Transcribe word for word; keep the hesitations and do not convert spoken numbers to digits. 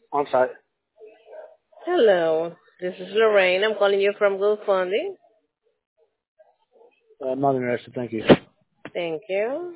On site. Hello, this is Lorraine. I'm calling you from GoFunding. Uh, I'm not interested. Thank you. Thank you.